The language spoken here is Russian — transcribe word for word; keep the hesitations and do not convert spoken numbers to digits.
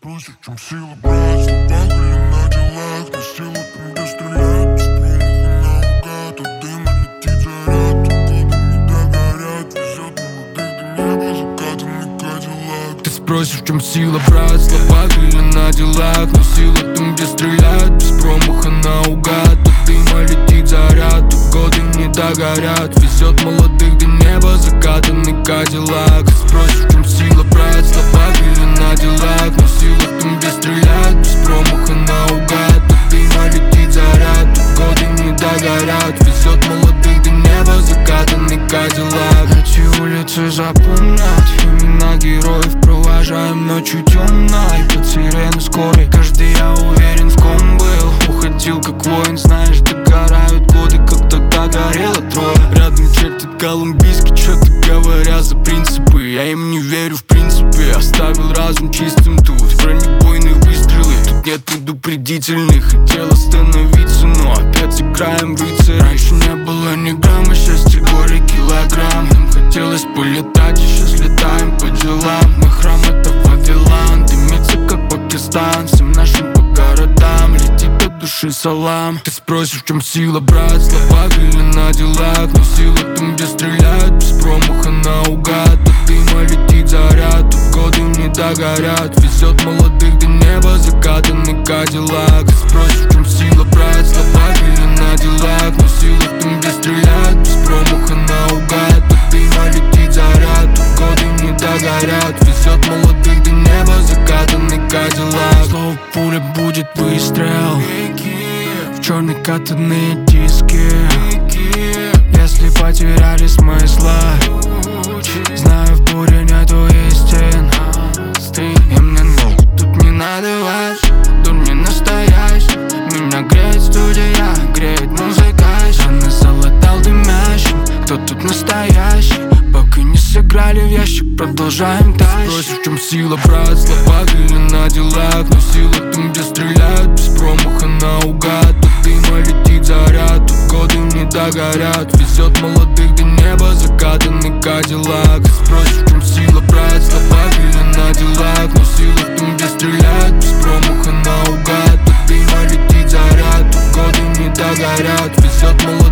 спросишь, в чем сила, брать, в словах или на делах. На силу там, где стрелять, без промаха наугад. От дыма летит заряд, годы не догорят. Везет молодых до неба закатанный кадиллак. Ты спросишь, в чем сила, брать, в словах или на делах. На силу там, где стрелять, без промаха наугад. От дыма летит заряд, годы не догорят. Везет молодых до неба закатанный кадиллак. Ты спросишь, в чем сила, брать, в словах или на делах. На силу там, где стрелять, без промаха наугад. От дыма летит заряд, годы не догорят. Везет молодых до неба закатанный кадиллак. Эти улицы запомнят имена героев. Провожаем ночью темной под сирены скорой. Каждый, я уверен, в ком был. Уходил как воин, знаешь, догорают годы, как тогда горело трое. Рядом чертят колумбийский, что-то говоря за принципы. Я им не верю в принципе, оставил разум чистым тут. Бронебойные выстрелы, тут нет предупредительных. Хотел остановиться, но опять играем в рыцаря. Раньше не было ни грамма счастья, горе килограмм. Нам хотелось полетать, и сейчас летаем по делам. Мой храм это Вавилон, дымится как Пакистан. Всем нашим по городам летит от души салам. Ты спросишь, в чем сила, брать, в словах или на делах. Но сила там, где стреляют, без промаха наугад. От дыма летит заряд, тут годы не догорят. Везет молодых до неба закатанный кадиллак. Ты спросишь, в чем сила, брать, в словах или на делах. Но сила там, где стреляют, без промаха наугад. От дыма летит заряд, тут годы не догорят. Везет молодых до неба закатанный кадиллак. Слово пуля будет выстрел в черные катанные диски. Если потеряли смысла, знаю, в буре нету истин. И мне ну, тут не надо ваш, тут не настоящий. Меня греет студия, греет музыка. Жанны залатал дымящим, кто тут настоящий? Пока не сыграли в ящик, продолжаем тащить. Спросишь, в чем сила, брать, в словах или на делах. Но сила там, где стреляют, без промаха наугад. От дыма летит заряд, тут годы не догорят. Везет молодых до неба закатанный кадиллак. Ты спросишь, в чем сила, брать, в словах или на делах. Но сила там, где стреляют, без промаха наугад. От дыма летит заряд, тут годы не догорят. Везет молодых